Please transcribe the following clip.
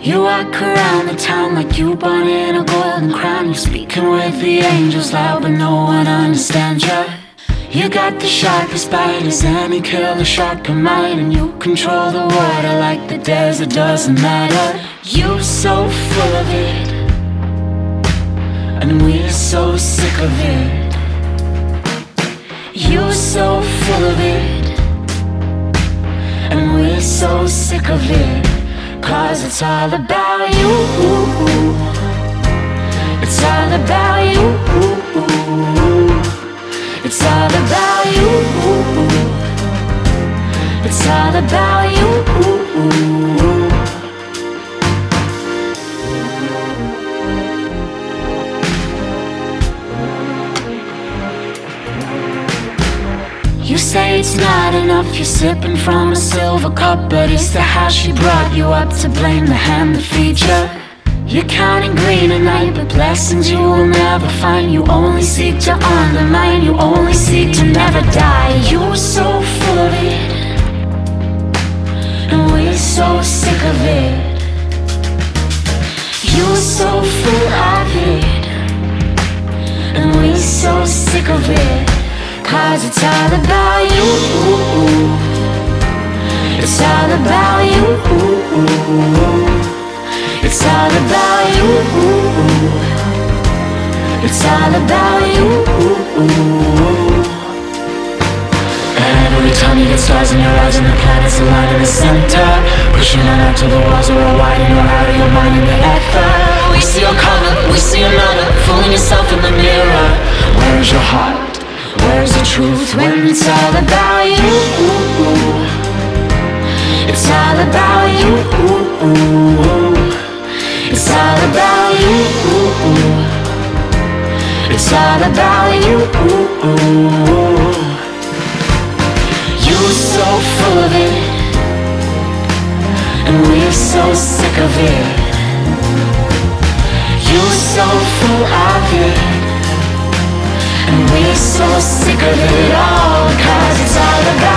You walk around the town like you born in a golden crown. You're speaking with the angels loud, but no one understands you. You got the sharpest bite as any killer shark can might, and you control the water like the desert doesn't matter. You're so full of it, and we're so sick of it. You're so full of it, and we're so sick of it. 'Cause it's all about you. It's all about you. It's all about you. It's all about you. You say it's not enough, you're sipping from a silver cup, but it's the how she brought you up to blame, the hand that feeds you. You're counting green at night, but blessings you will never find. You only seek to undermine, you only seek to never die. You're so full of it, and we're so sick of it. You're so full of it, and we're so sick of it. 'Cause it's all about you. It's all about you. It's all about you. It's all about you. Every time you get stars in your eyes and the planets align in the center, pushing on out till the walls are all wide and you're out of your mind in the ether. We see your color, we see another, fooling yourself in the mirror. Where is your heart? Where's the truth when it's all about you? It's all about you. It's all about you. It's all about you. You're so full of it, and we're so sick of it. You're so full of it, and we're so sick of it all. 'Cause it's all about